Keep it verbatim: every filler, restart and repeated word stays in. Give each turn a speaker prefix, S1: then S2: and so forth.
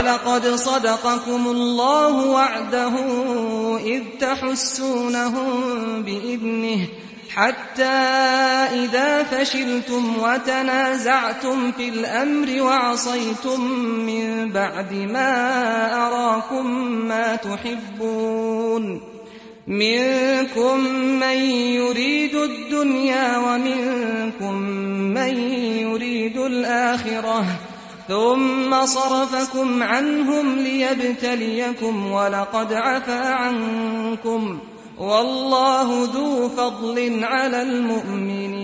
S1: وَلَقَدْ صَدَقَكُمُ اللَّهُ وَعْدَهُ إِذْ تَحُسُّونَهُم بِإِذْنِهِ حَتَّى إِذَا فَشِلْتُمْ وَتَنَازَعْتُمْ فِي الْأَمْرِ وَعَصَيْتُم مِّن بَعْدِ مَا أَرَاكُم مَّا تُحِبُّونَ مِنكُم مَّن يُرِيدُ الدُّنْيَا وَمِنكُم مَّن يُرِيدُ الْآخِرَةَ ثُمَّ صَرَفَكُمْ عَنْهُمْ لِيَبْتَلِيَكُمْ وَلَقَدْ عَفَا عَنكُمْ وَاللَّهُ ذُو فَضْلٍ عَلَى الْمُؤْمِنِينَ